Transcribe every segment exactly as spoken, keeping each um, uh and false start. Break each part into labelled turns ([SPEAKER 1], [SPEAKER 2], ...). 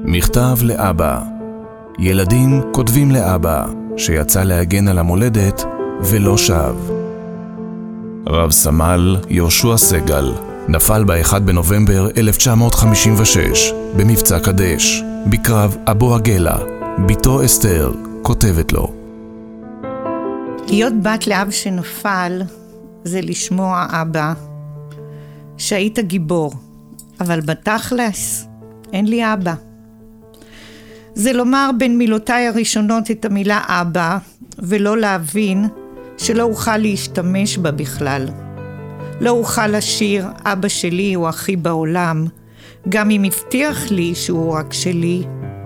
[SPEAKER 1] מכתב לאבא. ילדים כותבים לאבא שיצא להגן על המולדת ולא שב. רב סמל יהושע סגל נפל ב-אחד בנובמבר אלף תשע מאות חמישים ושש במבצע קדש, בקרב אבו עגלה. ביתו אסתר כותבת לו:
[SPEAKER 2] להיות בת לאב שנפל זה לשמוע אבא שהיית גיבור, אבל בתכלס אין לי אבא. זה לומר בין מילותיי הראשונות את המילה אבא ולא להבין שלא אוכל להשתמש בה בכלל. לא אוכל לשיר אבא שלי הוא הכי בעולם, גם אם הבטיח לי שהוא רק שלי.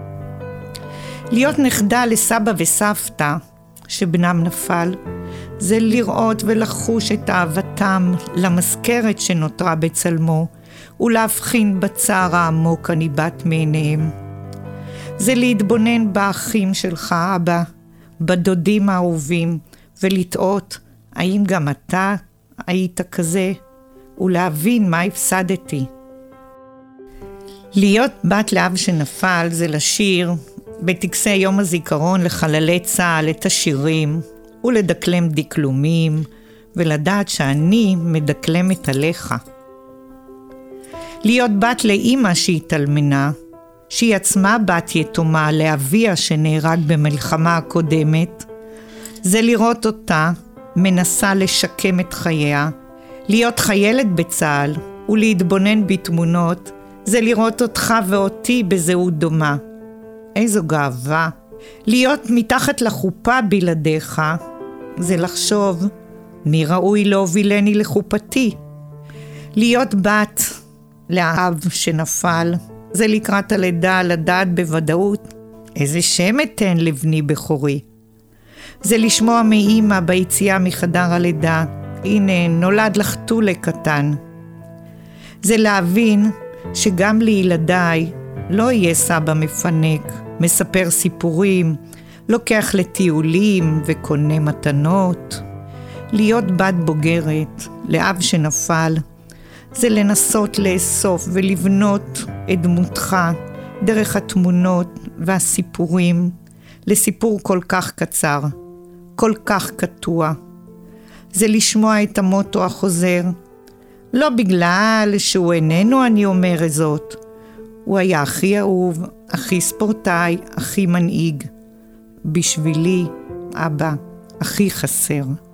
[SPEAKER 2] להיות נכדה לסבא וסבתא שבנם נפל, זה לראות ולחוש את אהבתם למזכרת שנותרה בצלמו, ולהבחין בצער העמוק הניבט מעיניהם. זה להתבונן באחים שלך, אבא, בדודים האהובים, ולטעות, האם גם אתה היית כזה, ולהבין מה הפסדתי. להיות בת לאב שנפל זה לשיר בטקסי יום הזיכרון לחללי צה"ל את השירים, ולדקלם דקלומים, ולדעת שאני מדקלמת עליך. להיות בת לאמא שהתאלמנה, שהיא עצמה בת יתומה לאביה שנהרג במלחמה הקודמת, זה לראות אותה מנסה לשקם את חייה. להיות חיילת בצה"ל ולהתבונן בתמונות, זה לראות אותך ואותי בזהות דומה. איזו גאווה. להיות מתחת לחופה בלעדיך, זה לחשוב מי ראוי להובילני לחופתי. להיות בת לאב שנפל, זה לקראת הלידה לדעת בוודאות איזה שם אתן לבני בכורי. זה לשמוע מאמא ביציאה מחדר הלידה, הנה נולד לך תולה קטן. זה להבין שגם לילדיי לא יהיה סבא מפנק, מספר סיפורים, לוקח לטיולים וקונה מתנות. להיות בת בוגרת לאב שנפל, זה לנסות לאסוף ולבנות את דמותך דרך התמונות והסיפורים לסיפור כל כך קצר, כל כך קטוע. זה לשמוע את המוטו החוזר, לא בגלל שהוא איננו אני אומר זאת, הוא היה הכי אהוב, הכי ספורטאי, הכי מנהיג. בשבילי, אבא, הכי חסר.